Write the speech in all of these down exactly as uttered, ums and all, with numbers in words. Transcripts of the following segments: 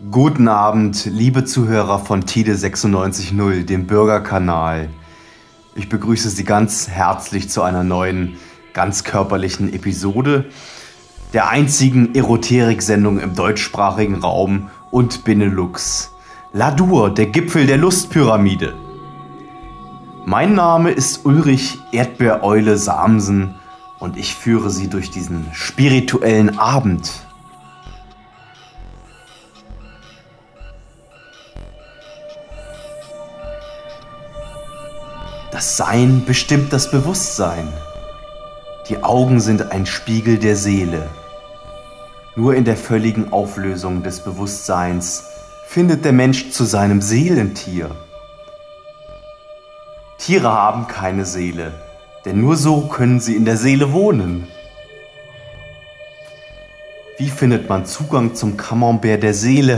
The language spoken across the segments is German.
Guten Abend, liebe Zuhörer von Tide sechsundneunzig Komma null, dem Bürgerkanal. Ich begrüße Sie ganz herzlich zu einer neuen, ganz körperlichen Episode der einzigen Eroterik-Sendung im deutschsprachigen Raum und Benelux. Ladur, der Gipfel der Lustpyramide. Mein Name ist Ulrich Erdbeereule Samsen und ich führe Sie durch diesen spirituellen Abend. Das Sein bestimmt das Bewusstsein. Die Augen sind ein Spiegel der Seele. Nur in der völligen Auflösung des Bewusstseins findet der Mensch zu seinem Seelentier. Tiere haben keine Seele, denn nur so können sie in der Seele wohnen. Wie findet man Zugang zum Camembert der Seele?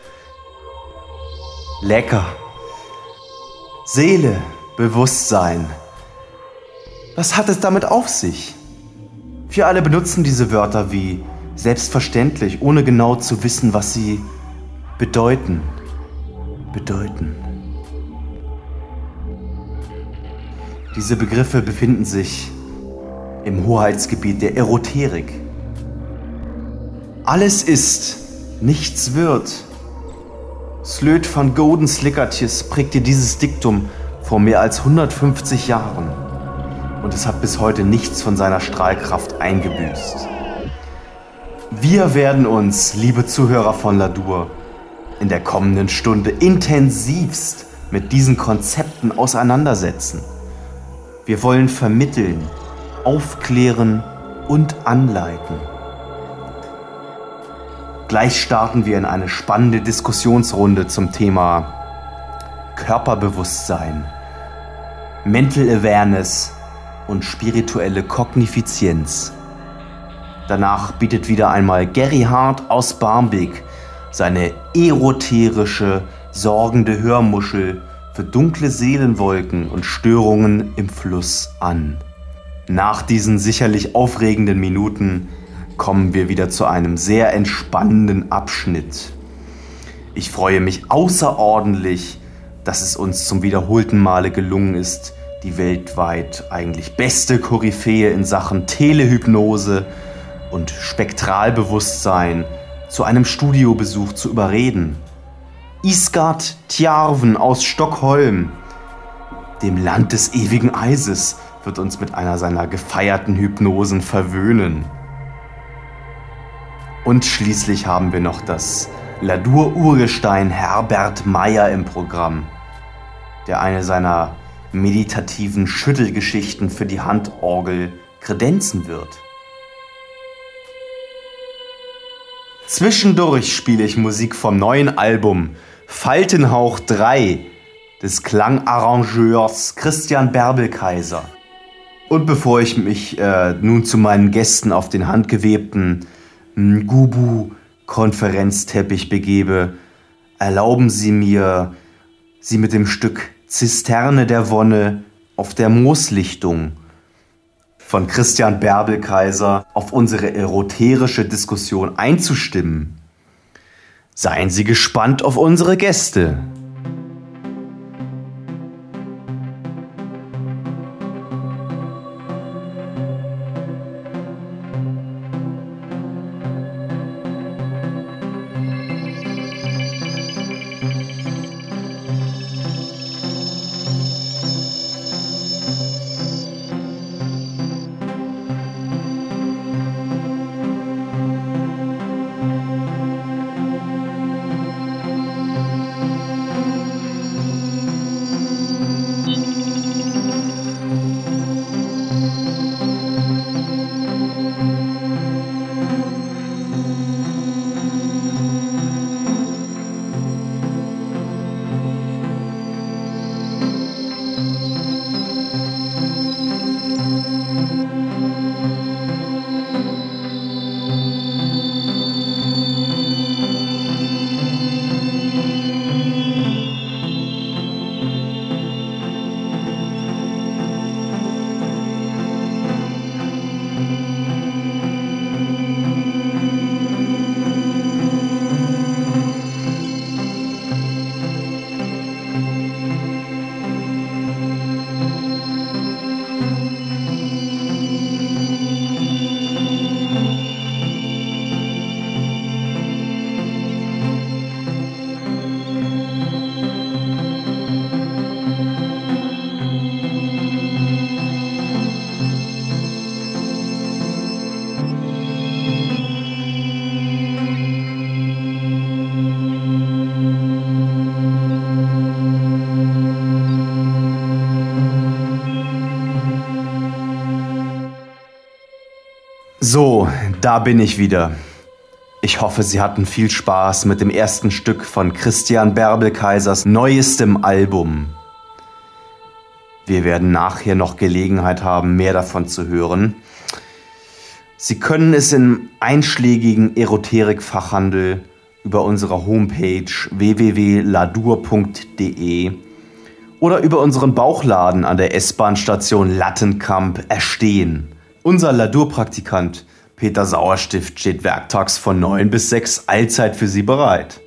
Lecker. Seele, Bewusstsein. Was hat es damit auf sich? Wir alle benutzen diese Wörter wie selbstverständlich, ohne genau zu wissen, was sie bedeuten. Bedeuten. Diese Begriffe befinden sich im Hoheitsgebiet der Eroterik. Alles ist, nichts wird. Slöt van Godenslikkertjes prägte dieses Diktum vor mehr als hundertfünfzig Jahren und es hat bis heute nichts von seiner Strahlkraft eingebüßt. Wir werden uns, liebe Zuhörer von Ladur, in der kommenden Stunde intensivst mit diesen Konzepten auseinandersetzen. Wir wollen vermitteln, aufklären und anleiten. Gleich starten wir in eine spannende Diskussionsrunde zum Thema Körperbewusstsein, Mental Awareness und spirituelle Kognifizienz. Danach bietet wieder einmal Gary Hart aus Barmbek seine eroterische, sorgende Hörmuschel für dunkle Seelenwolken und Störungen im Fluss an. Nach diesen sicherlich aufregenden Minuten kommen wir wieder zu einem sehr entspannenden Abschnitt. Ich freue mich außerordentlich, dass es uns zum wiederholten Male gelungen ist, die weltweit eigentlich beste Koryphäe in Sachen Telehypnose und Spektralbewusstsein zu einem Studiobesuch zu überreden. Isgard Tjarven aus Stockholm, dem Land des ewigen Eises, wird uns mit einer seiner gefeierten Hypnosen verwöhnen. Und schließlich haben wir noch das Ladur-Urgestein Herbert Meyer im Programm, der eine seiner meditativen Schüttelgeschichten für die Handorgel kredenzen wird. Zwischendurch spiele ich Musik vom neuen Album Faltenhauch drei des Klangarrangeurs Christian Bärbelkaiser. Und bevor ich mich äh, nun zu meinen Gästen auf den handgewebten Ngubu-Konferenzteppich begebe, erlauben Sie mir, Sie mit dem Stück Zisterne der Wonne auf der Mooslichtung von Christian Bärbelkaiser auf unsere eroterische Diskussion einzustimmen. Seien Sie gespannt auf unsere Gäste. So, da bin ich wieder. Ich hoffe, Sie hatten viel Spaß mit dem ersten Stück von Christian Bärbel-Kaisers neuestem Album. Wir werden nachher noch Gelegenheit haben, mehr davon zu hören. Sie können es im einschlägigen Esoterik-Fachhandel über unsere Homepage w w w punkt ladur punkt d e oder über unseren Bauchladen an der S-Bahn-Station Lattenkamp erstehen. Unser Ladur-Praktikant Peter Sauerstift steht werktags von neun bis sechs allzeit für Sie bereit.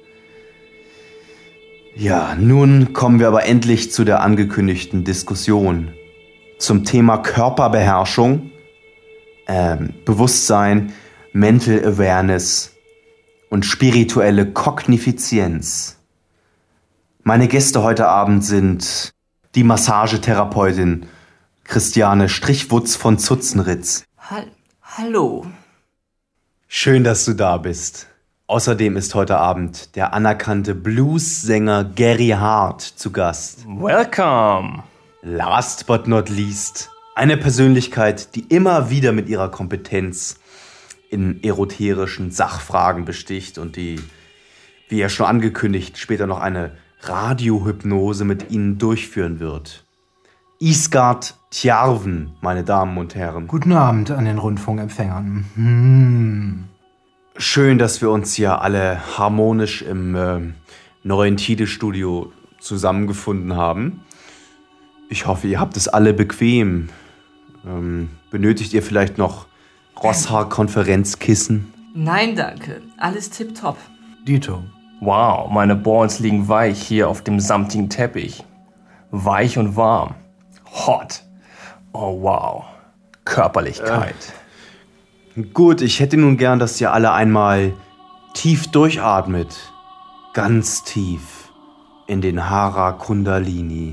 Ja, nun kommen wir aber endlich zu der angekündigten Diskussion zum Thema Körperbeherrschung, äh, Bewusstsein, Mental Awareness und spirituelle Kognifizienz. Meine Gäste heute Abend sind die Massagetherapeutin Christiane Strichwutz von Zutzenritz. Ha- Hallo. Schön, dass du da bist. Außerdem ist heute Abend der anerkannte Blues-Sänger Gary Hart zu Gast. Welcome. Last but not least, eine Persönlichkeit, die immer wieder mit ihrer Kompetenz in esoterischen Sachfragen besticht und die, wie ja schon angekündigt, später noch eine Radiohypnose mit Ihnen durchführen wird. Isgard Tjarven, meine Damen und Herren. Guten Abend an den Rundfunkempfängern. Hm. Schön, dass wir uns hier alle harmonisch im äh, neuen Tide-Studio zusammengefunden haben. Ich hoffe, ihr habt es alle bequem. Ähm, benötigt ihr vielleicht noch Rosshaar-Konferenzkissen? Nein, danke. Alles tipptopp. Dito. Wow, meine Balls liegen weich hier auf dem samtigen Teppich. Weich und warm. Hot. Oh wow. Körperlichkeit. Äh, gut, ich hätte nun gern, dass ihr alle einmal tief durchatmet. Ganz tief in den Hara Kundalini.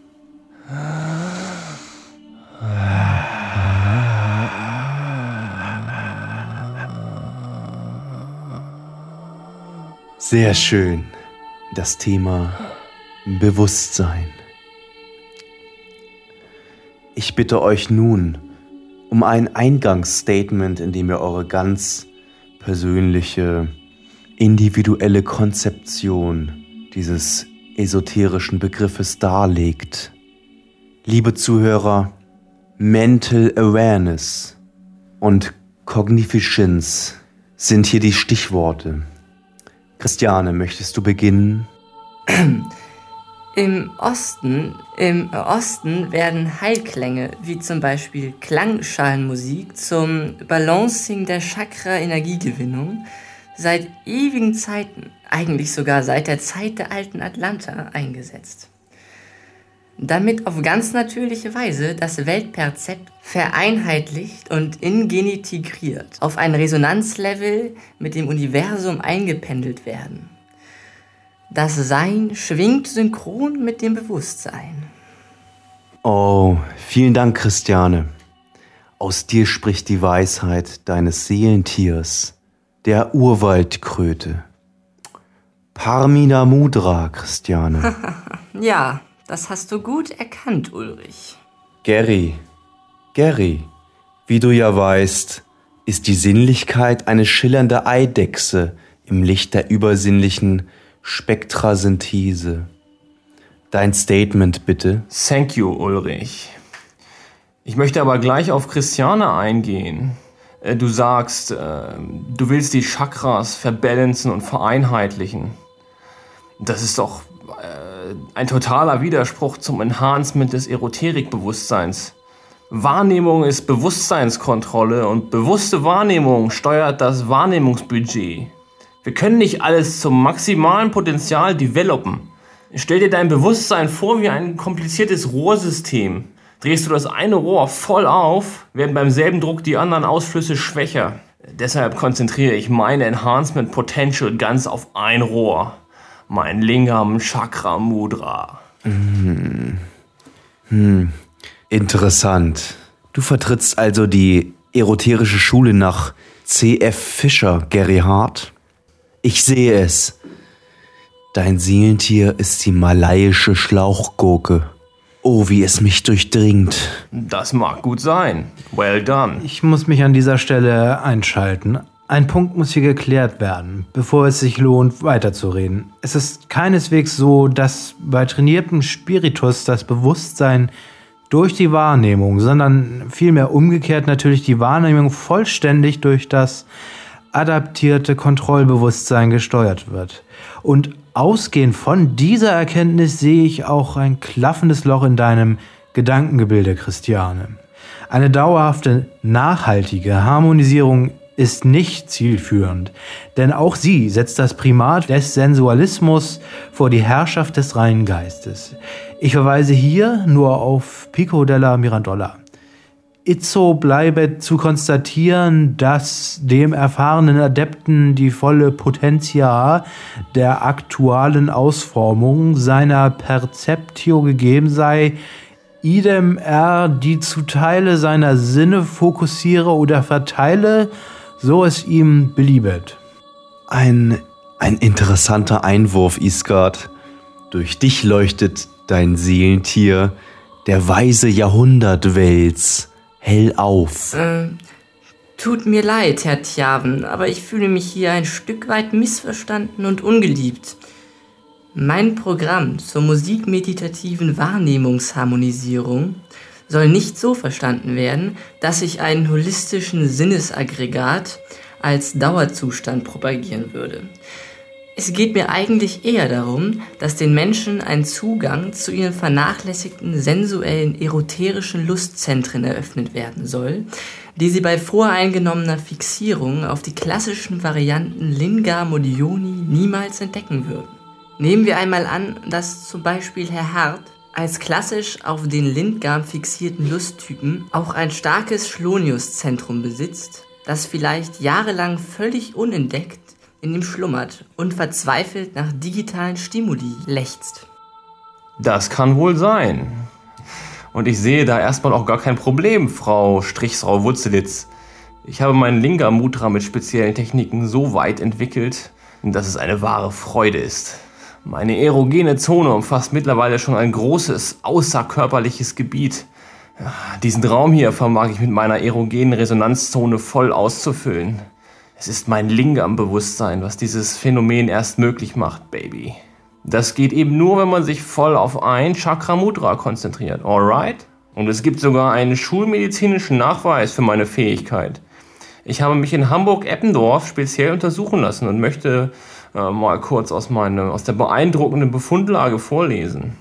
Sehr schön. Das Thema Bewusstsein. Ich bitte euch nun um ein Eingangsstatement, in dem ihr eure ganz persönliche, individuelle Konzeption dieses esoterischen Begriffes darlegt. Liebe Zuhörer, Mental Awareness und Cognificence sind hier die Stichworte. Christiane, möchtest du beginnen? Im Osten, im Osten werden Heilklänge, wie zum Beispiel Klangschalenmusik, zum Balancing der Chakra-Energiegewinnung seit ewigen Zeiten, eigentlich sogar seit der Zeit der alten Atlanta, eingesetzt. Damit auf ganz natürliche Weise das Weltperzept vereinheitlicht und integriert, auf ein Resonanzlevel mit dem Universum eingependelt werden. Das Sein schwingt synchron mit dem Bewusstsein. Oh, vielen Dank, Christiane. Aus dir spricht die Weisheit deines Seelentiers, der Urwaldkröte. Parmina Mudra, Christiane. Ja, das hast du gut erkannt, Ulrich. Gary, Gary, wie du ja weißt, ist die Sinnlichkeit eine schillernde Eidechse im Licht der übersinnlichen Spektrasynthese. Dein Statement bitte. Thank you, Ulrich. Ich möchte aber gleich auf Christiane eingehen. Du sagst, du willst die Chakras verbalancen und vereinheitlichen. Das ist doch ein totaler Widerspruch zum Enhancement des Esoterikbewusstseins. Wahrnehmung ist Bewusstseinskontrolle und bewusste Wahrnehmung steuert das Wahrnehmungsbudget. Wir können nicht alles zum maximalen Potenzial developen. Stell dir dein Bewusstsein vor wie ein kompliziertes Rohrsystem. Drehst du das eine Rohr voll auf, werden beim selben Druck die anderen Ausflüsse schwächer. Deshalb konzentriere ich meine Enhancement Potential ganz auf ein Rohr. Mein Lingam Chakra Mudra. Hm. Hm. Interessant. Du vertrittst also die esoterische Schule nach C F Fischer, Gary Hart? Ich sehe es. Dein Seelentier ist die malaiische Schlauchgurke. Oh, wie es mich durchdringt. Das mag gut sein. Well done. Ich muss mich an dieser Stelle einschalten. Ein Punkt muss hier geklärt werden, bevor es sich lohnt, weiterzureden. Es ist keineswegs so, dass bei trainiertem Spiritus das Bewusstsein durch die Wahrnehmung, sondern vielmehr umgekehrt natürlich die Wahrnehmung vollständig durch das adaptierte Kontrollbewusstsein gesteuert wird. Und ausgehend von dieser Erkenntnis sehe ich auch ein klaffendes Loch in deinem Gedankengebilde, Christiane. Eine dauerhafte, nachhaltige Harmonisierung ist nicht zielführend, denn auch sie setzt das Primat des Sensualismus vor die Herrschaft des reinen Geistes. Ich verweise hier nur auf Pico della Mirandola. Itzo bleibe zu konstatieren, dass dem erfahrenen Adepten die volle Potentia der aktuellen Ausformung seiner Perceptio gegeben sei, idem er die zu Teile seiner Sinne fokussiere oder verteile, so es ihm beliebet. Ein, ein interessanter Einwurf, Isgard. Durch dich leuchtet dein Seelentier, der weise Jahrhundertwels, hell auf. Äh, tut mir leid, Herr Tjaven, aber ich fühle mich hier ein Stück weit missverstanden und ungeliebt. Mein Programm zur musikmeditativen Wahrnehmungsharmonisierung soll nicht so verstanden werden, dass ich einen holistischen Sinnesaggregat als Dauerzustand propagieren würde. Es geht mir eigentlich eher darum, dass den Menschen ein Zugang zu ihren vernachlässigten sensuellen, eroterischen Lustzentren eröffnet werden soll, die sie bei voreingenommener Fixierung auf die klassischen Varianten Lingam und Yoni niemals entdecken würden. Nehmen wir einmal an, dass zum Beispiel Herr Hart als klassisch auf den Lingam fixierten Lusttypen auch ein starkes Schloniuszentrum besitzt, das vielleicht jahrelang völlig unentdeckt in ihm schlummert und verzweifelt nach digitalen Stimuli lechzt. Das kann wohl sein. Und ich sehe da erstmal auch gar kein Problem, Frau Strichsrau Wurzelitz. Ich habe meinen Lingam Mudra mit speziellen Techniken so weit entwickelt, dass es eine wahre Freude ist. Meine erogene Zone umfasst mittlerweile schon ein großes, außerkörperliches Gebiet. Ja, diesen Raum hier vermag ich mit meiner erogenen Resonanzzone voll auszufüllen. Es ist mein Lingam-Bewusstsein, was dieses Phänomen erst möglich macht, Baby. Das geht eben nur, wenn man sich voll auf ein Chakra-Mudra konzentriert, alright? Und es gibt sogar einen schulmedizinischen Nachweis für meine Fähigkeit. Ich habe mich in Hamburg-Eppendorf speziell untersuchen lassen und möchte äh, mal kurz aus, meine, aus der beeindruckenden Befundlage vorlesen.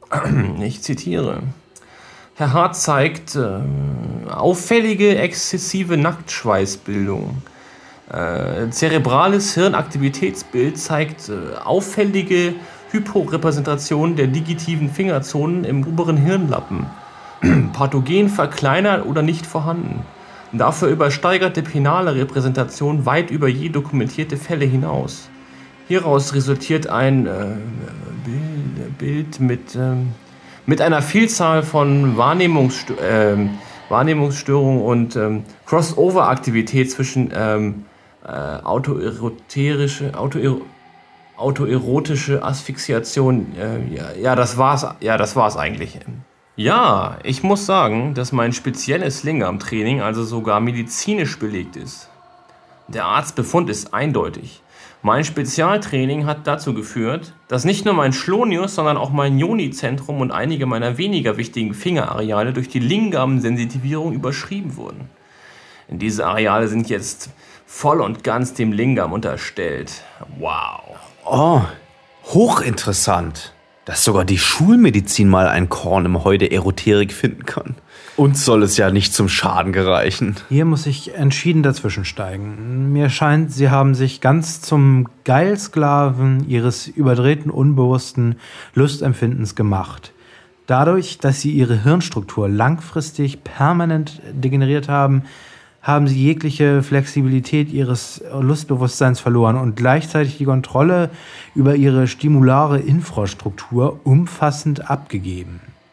Ich zitiere. Herr Hart zeigt äh, auffällige, exzessive Nacktschweißbildung. Äh, zerebrales Hirnaktivitätsbild zeigt äh, auffällige Hyporepräsentation der digitiven Fingerzonen im oberen Hirnlappen. Pathogen verkleinert oder nicht vorhanden. Dafür übersteigerte penale Repräsentation weit über je dokumentierte Fälle hinaus. Hieraus resultiert ein äh, Bild, Bild mit, äh, mit einer Vielzahl von Wahrnehmungsstö äh, Wahrnehmungsstörungen und äh, Crossover-Aktivität zwischen äh, äh, autoeroterische, autoero autoerotische Asphyxiation. Äh, ja, ja, das war's. Ja, das war's eigentlich. Ja, ich muss sagen, dass mein spezielles Lingam-Training also sogar medizinisch belegt ist. Der Arztbefund ist eindeutig. Mein Spezialtraining hat dazu geführt, dass nicht nur mein Schlonius, sondern auch mein Yoni-Zentrum und einige meiner weniger wichtigen Fingerareale durch die Lingam-Sensitivierung überschrieben wurden. Diese Areale sind jetzt voll und ganz dem Lingam unterstellt. Wow. Oh, hochinteressant. Dass sogar die Schulmedizin mal ein Korn im Heu der Eroterik finden kann. Uns soll es ja nicht zum Schaden gereichen. Hier muss ich entschieden dazwischensteigen. Mir scheint, Sie haben sich ganz zum Geilsklaven Ihres überdrehten, unbewussten Lustempfindens gemacht. Dadurch, dass Sie Ihre Hirnstruktur langfristig permanent degeneriert haben, haben Sie jegliche Flexibilität Ihres Lustbewusstseins verloren und gleichzeitig die Kontrolle über Ihre stimulare Infrastruktur umfassend abgegeben.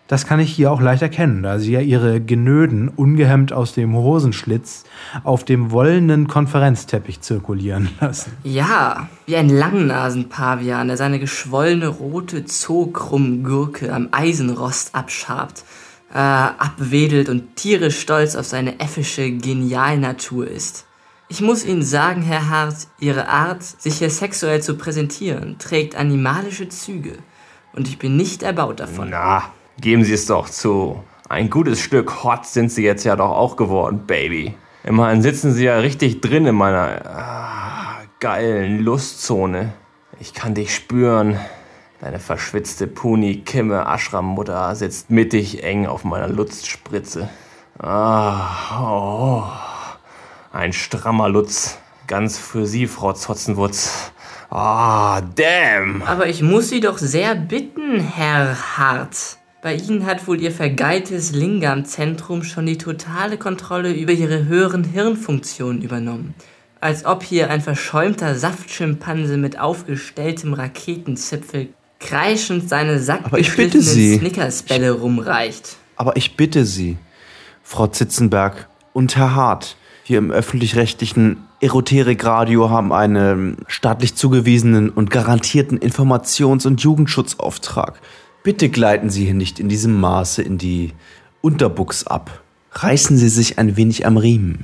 Das kann ich hier auch leicht erkennen, da sie ja ihre Genöden ungehemmt aus dem Hosenschlitz auf dem wollenen Konferenzteppich zirkulieren lassen. Ja, wie ein Langnasenpavian, der seine geschwollene rote Zookrummgurke am Eisenrost abschabt, äh, abwedelt und tierisch stolz auf seine äffische Genialnatur ist. Ich muss Ihnen sagen, Herr Hart, Ihre Art, sich hier sexuell zu präsentieren, trägt animalische Züge. Und ich bin nicht erbaut davon. Na, geben Sie es doch zu. Ein gutes Stück hot sind Sie jetzt ja doch auch geworden, Baby. Immerhin sitzen Sie ja richtig drin in meiner ah, geilen Lustzone. Ich kann dich spüren. Deine verschwitzte Puni-Kimme-Ashram-Mutter sitzt mittig eng auf meiner Lutzspritze. Ah, oh. Ein strammer Lutz. Ganz für Sie, Frau Zotzenwutz. Ah, damn. Aber ich muss Sie doch sehr bitten, Herr Hart. Bei Ihnen hat wohl Ihr vergeiltes Lingam-Zentrum schon die totale Kontrolle über Ihre höheren Hirnfunktionen übernommen. Als ob hier ein verschäumter Saftschimpanse mit aufgestelltem Raketenzipfel kreischend seine sackgeschliffenen Snickersbälle rumreicht. Aber ich bitte Sie, Frau Zitzenberg und Herr Hart, hier im öffentlich-rechtlichen Eroterikradio haben einen staatlich zugewiesenen und garantierten Informations- und Jugendschutzauftrag. Bitte gleiten Sie hier nicht in diesem Maße in die Unterbuchs ab. Reißen Sie sich ein wenig am Riemen.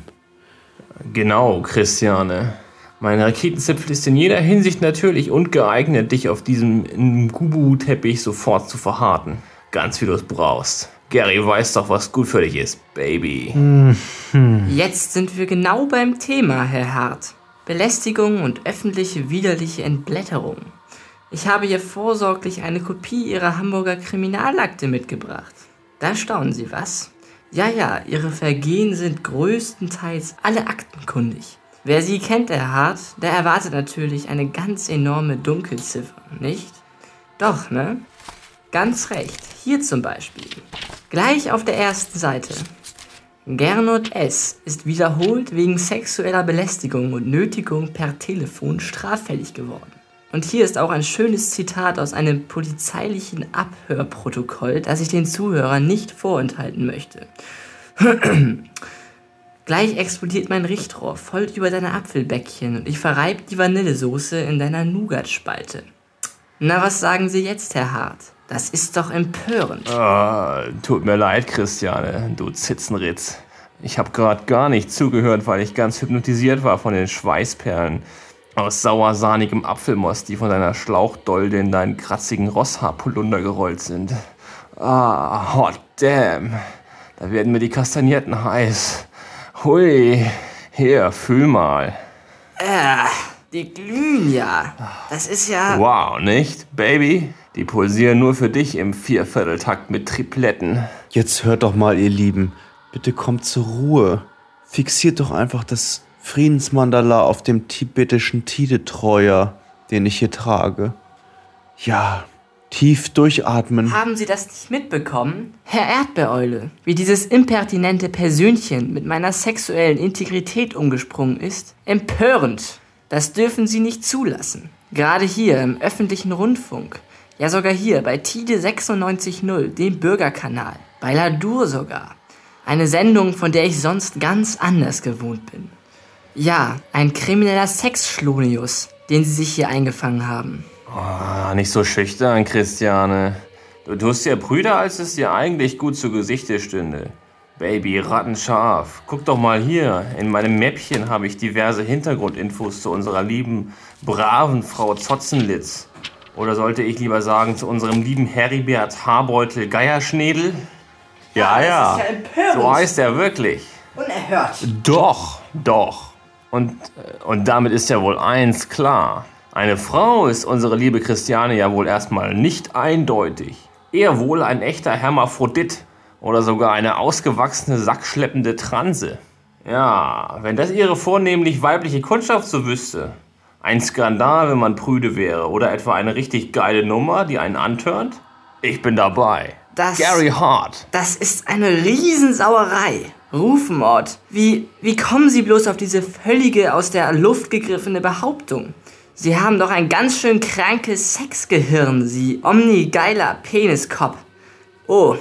Genau, Christiane. Mein Raketenzipfel ist in jeder Hinsicht natürlich und geeignet, dich auf diesem Ngubu-Teppich sofort zu verharten. Ganz wie du es brauchst. Gary weiß doch, was gut für dich ist, Baby. Mhm. Jetzt sind wir genau beim Thema, Herr Hart. Belästigung und öffentliche widerliche Entblätterung. Ich habe hier vorsorglich eine Kopie Ihrer Hamburger Kriminalakte mitgebracht. Da staunen Sie was? Ja, ja, Ihre Vergehen sind größtenteils alle aktenkundig. Wer Sie kennt, Herr Hart, der erwartet natürlich eine ganz enorme Dunkelziffer, nicht? Doch, ne? Ganz recht. Hier zum Beispiel. Gleich auf der ersten Seite. Gernot S. ist wiederholt wegen sexueller Belästigung und Nötigung per Telefon straffällig geworden. Und hier ist auch ein schönes Zitat aus einem polizeilichen Abhörprotokoll, das ich den Zuhörern nicht vorenthalten möchte. Gleich explodiert mein Richtrohr voll über deine Apfelbäckchen und ich verreib die Vanillesoße in deiner Nougatspalte. Na, was sagen Sie jetzt, Herr Hart? Das ist doch empörend. Ah, tut mir leid, Christiane, du Zitzenritz. Ich habe gerade gar nicht zugehört, weil ich ganz hypnotisiert war von den Schweißperlen aus sauersahnigem Apfelmost, die von deiner Schlauchdolde in deinen kratzigen Rosshaarpolunder gerollt sind. Ah, hot damn. Da werden mir die Kastagnetten heiß. Hui, hier, fühl mal. Äh, die glühen ja. Das ist ja... Wow, nicht, Baby? Die pulsieren nur für dich im Viervierteltakt mit Tripletten. Jetzt hört doch mal, ihr Lieben. Bitte kommt zur Ruhe. Fixiert doch einfach das Friedensmandala auf dem tibetischen Tidetreuer, den ich hier trage. Ja, tief durchatmen. Haben Sie das nicht mitbekommen? Herr Erdbeereule, wie dieses impertinente Persönchen mit meiner sexuellen Integrität umgesprungen ist? Empörend. Das dürfen Sie nicht zulassen. Gerade hier im öffentlichen Rundfunk. Ja, sogar hier bei Tide sechsundneunzig Komma null, dem Bürgerkanal. Bei Ladur sogar. Eine Sendung, von der ich sonst ganz anders gewohnt bin. Ja, ein krimineller Sexschlonius, den Sie sich hier eingefangen haben. Oh, nicht so schüchtern, Christiane. Du tust ja Brüder, als es dir eigentlich gut zu Gesichte stünde. Baby, rattenscharf. Guck doch mal hier. In meinem Mäppchen habe ich diverse Hintergrundinfos zu unserer lieben, braven Frau Zotzenlitz. Oder sollte ich lieber sagen, zu unserem lieben Heribert Haarbeutel Geierschnädel? Ja, ja, ja. Das ist ja empörend. So heißt er wirklich. Unerhört. Doch, doch. Und, und damit ist ja wohl eins klar. Eine Frau ist unsere liebe Christiane ja wohl erstmal nicht eindeutig. Eher wohl ein echter Hermaphrodit oder sogar eine ausgewachsene, sackschleppende Transe. Ja, wenn das ihre vornehmlich weibliche Kundschaft so wüsste. Ein Skandal, wenn man prüde wäre. Oder etwa eine richtig geile Nummer, die einen antörnt. Ich bin dabei. Das, Gary Hart. Das ist eine Riesensauerei. Rufmord. Wie, wie kommen Sie bloß auf diese völlige, aus der Luft gegriffene Behauptung? Sie haben doch ein ganz schön krankes Sexgehirn, Sie omnigeiler Peniskopf. Oh,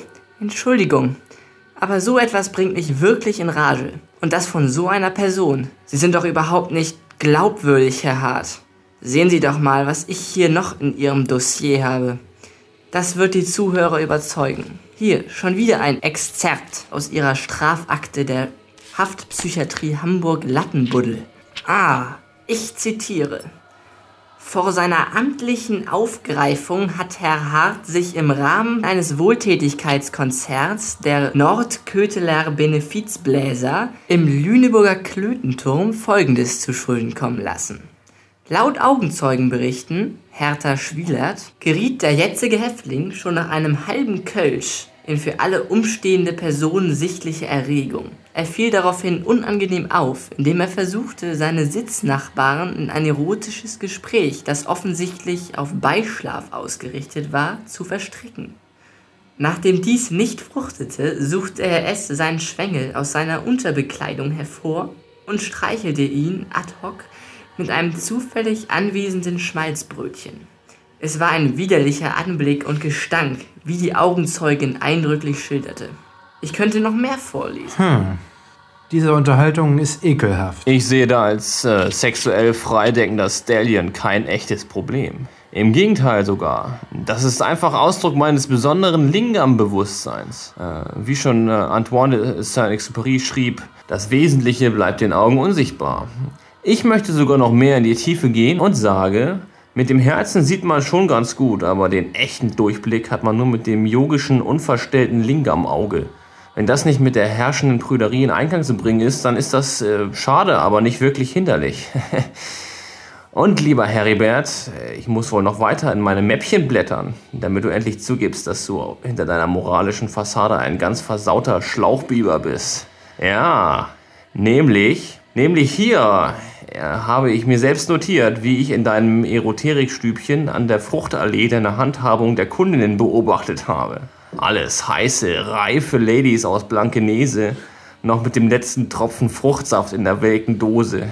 Entschuldigung, aber so etwas bringt mich wirklich in Rage. Und das von so einer Person. Sie sind doch überhaupt nicht glaubwürdig, Herr Hart. Sehen Sie doch mal, was ich hier noch in Ihrem Dossier habe. Das wird die Zuhörer überzeugen. Hier, schon wieder ein Exzerpt aus Ihrer Strafakte der Haftpsychiatrie Hamburg-Lattenbuddel. Ah, ich zitiere. Vor seiner amtlichen Aufgreifung hat Herr Hart sich im Rahmen eines Wohltätigkeitskonzerts der Nordköteler Benefizbläser im Lüneburger Klötenturm Folgendes zu Schulden kommen lassen. Laut Augenzeugenberichten, Hertha Schwielert, geriet der jetzige Häftling schon nach einem halben Kölsch in für alle umstehende Personen sichtliche Erregung. Er fiel daraufhin unangenehm auf, indem er versuchte, seine Sitznachbarn in ein erotisches Gespräch, das offensichtlich auf Beischlaf ausgerichtet war, zu verstricken. Nachdem dies nicht fruchtete, suchte er es seinen Schwengel aus seiner Unterbekleidung hervor und streichelte ihn ad hoc mit einem zufällig anwesenden Schmalzbrötchen. Es war ein widerlicher Anblick und Gestank, wie die Augenzeugin eindrücklich schilderte. Ich könnte noch mehr vorlesen. Hm. Diese Unterhaltung ist ekelhaft. Ich sehe da als äh, sexuell freidenkender Stallion kein echtes Problem. Im Gegenteil sogar. Das ist einfach Ausdruck meines besonderen Lingam-Bewusstseins. Äh, wie schon äh, Antoine de Saint-Exupéry schrieb, das Wesentliche bleibt den Augen unsichtbar. Ich möchte sogar noch mehr in die Tiefe gehen und sage, mit dem Herzen sieht man schon ganz gut, aber den echten Durchblick hat man nur mit dem yogischen, unverstellten Lingam-Auge. Wenn das nicht mit der herrschenden Prüderie in Einklang zu bringen ist, dann ist das äh, schade, aber nicht wirklich hinderlich. Und lieber Heribert, ich muss wohl noch weiter in meine Mäppchen blättern, damit du endlich zugibst, dass du hinter deiner moralischen Fassade ein ganz versauter Schlauchbiber bist. Ja, nämlich, nämlich hier ja, habe ich mir selbst notiert, wie ich in deinem Esoterikstübchen an der Fruchtallee deine Handhabung der Kundinnen beobachtet habe. Alles heiße, reife Ladies aus Blankenese, noch mit dem letzten Tropfen Fruchtsaft in der welken Dose.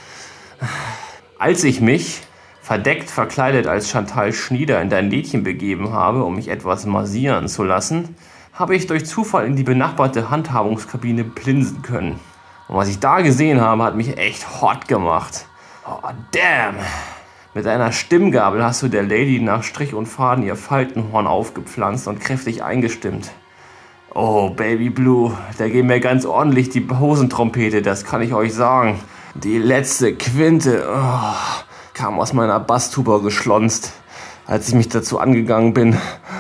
Als ich mich, verdeckt verkleidet als Chantal Schnieder, in dein Lädchen begeben habe, um mich etwas massieren zu lassen, habe ich durch Zufall in die benachbarte Handhabungskabine blinzen können. Und was ich da gesehen habe, hat mich echt hot gemacht. Oh, damn! Mit einer Stimmgabel hast du der Lady nach Strich und Faden ihr Faltenhorn aufgepflanzt und kräftig eingestimmt. Oh, Baby Blue, da geht mir ganz ordentlich die Hosentrompete, das kann ich euch sagen. Die letzte Quinte oh, kam aus meiner Basstuba geschlonzt, als ich mich dazu angegangen bin.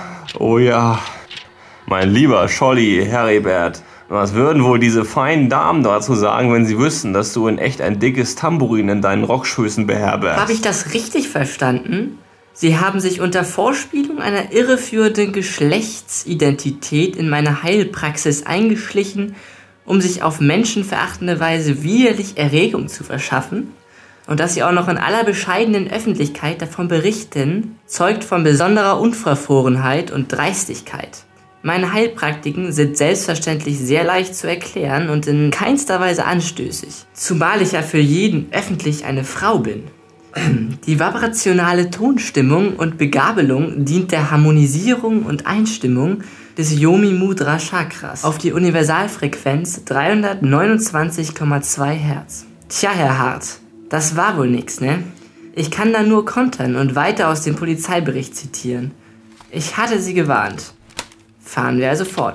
Oh ja, mein lieber Scholli, Heribert, was würden wohl diese feinen Damen dazu sagen, wenn sie wüssten, dass du in echt ein dickes Tambourin in deinen Rockschößen beherbergst? Habe ich das richtig verstanden? Sie haben sich unter Vorspielung einer irreführenden Geschlechtsidentität in meine Heilpraxis eingeschlichen, um sich auf menschenverachtende Weise widerlich Erregung zu verschaffen? Und dass Sie auch noch in aller bescheidenen Öffentlichkeit davon berichten, zeugt von besonderer Unverfrorenheit und Dreistigkeit. Meine Heilpraktiken sind selbstverständlich sehr leicht zu erklären und in keinster Weise anstößig, zumal ich ja für jeden öffentlich eine Frau bin. Die vibrationale Tonstimmung und Begabelung dient der Harmonisierung und Einstimmung des Yomi Mudra Chakras auf die Universalfrequenz dreihundertneunundzwanzig Komma zwei Hertz. Tja, Herr Hart, das war wohl nix, ne? Ich kann da nur kontern und weiter aus dem Polizeibericht zitieren. Ich hatte Sie gewarnt. Fahren wir also fort.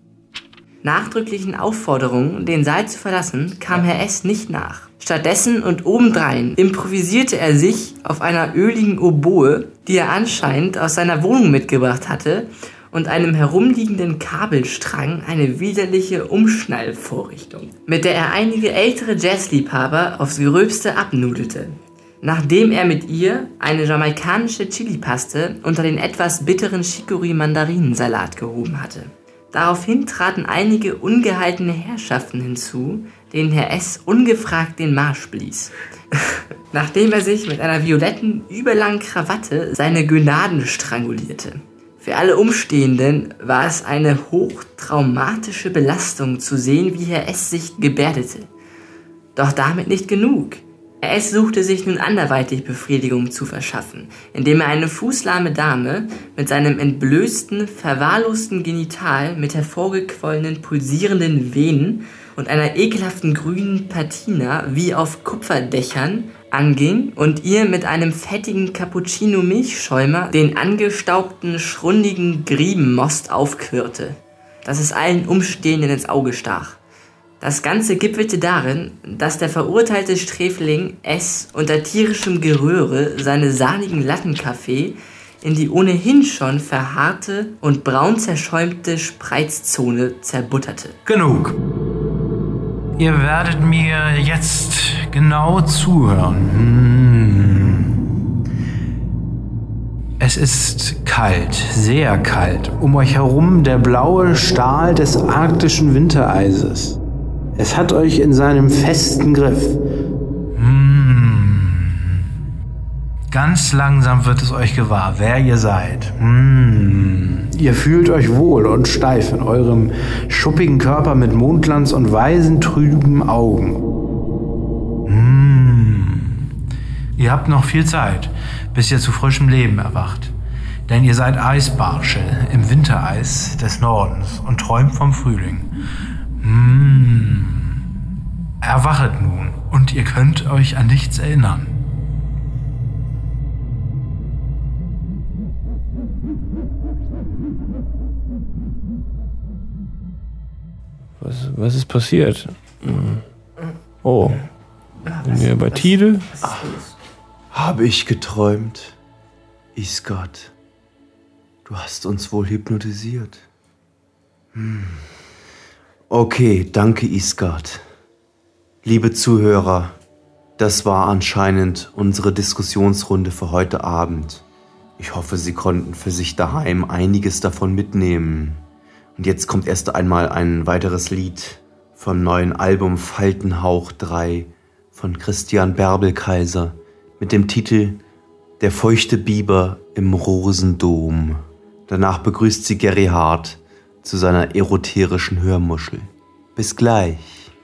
Nachdrücklichen Aufforderungen, den Saal zu verlassen, kam Herr S. nicht nach. Stattdessen und obendrein improvisierte er sich auf einer öligen Oboe, die er anscheinend aus seiner Wohnung mitgebracht hatte, und einem herumliegenden Kabelstrang eine widerliche Umschnallvorrichtung, mit der er einige ältere Jazzliebhaber aufs Gröbste abnudelte. Nachdem er mit ihr eine jamaikanische Chilipaste unter den etwas bitteren Chicorée-Mandarinensalat gehoben hatte. Daraufhin traten einige ungehaltene Herrschaften hinzu, denen Herr S. ungefragt den Marsch blies. Nachdem er sich mit einer violetten, überlangen Krawatte seine Gonaden strangulierte. Für alle Umstehenden war es eine hochtraumatische Belastung zu sehen, wie Herr S. sich gebärdete. Doch damit nicht genug. S suchte sich nun anderweitig Befriedigung zu verschaffen, indem er eine fußlahme Dame mit seinem entblößten, verwahrlosten Genital mit hervorgequollenen, pulsierenden Venen und einer ekelhaften grünen Patina wie auf Kupferdächern anging und ihr mit einem fettigen Cappuccino-Milchschäumer den angestaubten, schrundigen Griebenmost aufquirlte, dass es allen Umstehenden ins Auge stach. Das Ganze gipfelte darin, dass der verurteilte Sträfling S. unter tierischem Geröhre seine sahnigen Lattenkaffee in die ohnehin schon verhaarte und braun zerschäumte Spreizzone zerbutterte. Genug. Ihr werdet mir jetzt genau zuhören. Hm. Es ist kalt, sehr kalt. Um euch herum der blaue Stahl des arktischen Wintereises. Es hat euch in seinem festen Griff. Hm. Ganz langsam wird es euch gewahr, wer ihr seid. Hm. Ihr fühlt euch wohl und steif in eurem schuppigen Körper mit Mondglanz und weisen, trüben Augen. Hm. Ihr habt noch viel Zeit, bis ihr zu frischem Leben erwacht. Denn ihr seid Eisbarsche im Wintereis des Nordens und träumt vom Frühling. Hm. Erwachet nun und ihr könnt euch an nichts erinnern. Was, was ist passiert? Oh, sind wir bei Tide? Habe ich geträumt? Isgard, du hast uns wohl hypnotisiert. Hm. Okay, danke Isgard. Liebe Zuhörer, das war anscheinend unsere Diskussionsrunde für heute Abend. Ich hoffe, Sie konnten für sich daheim einiges davon mitnehmen. Und jetzt kommt erst einmal ein weiteres Lied vom neuen Album Faltenhauch drei von Christian Bärbelkaiser mit dem Titel Der feuchte Biber im Rosendom. Danach begrüßt sie Gary Hart zu seiner eroterischen Hörmuschel. Bis gleich.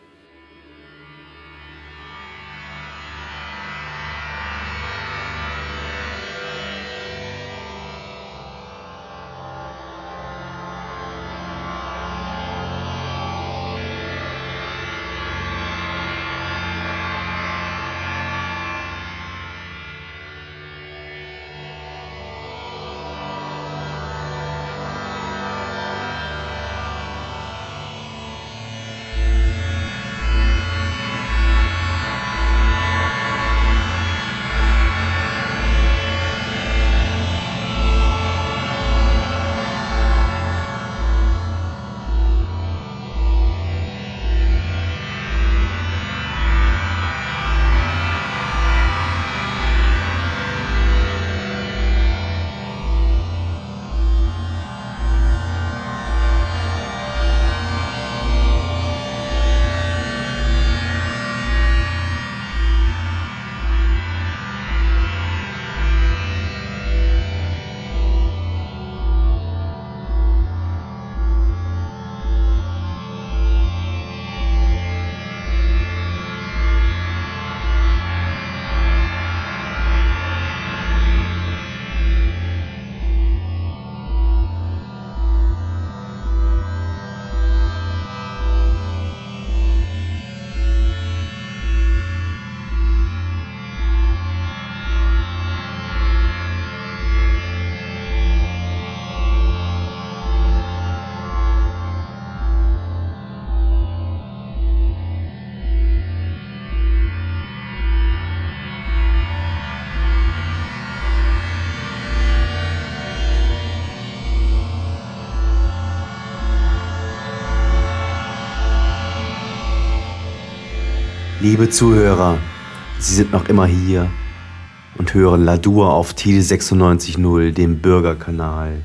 Liebe Zuhörer, Sie sind noch immer hier und hören Ladur auf Tide sechsundneunzig Komma null, dem Bürgerkanal.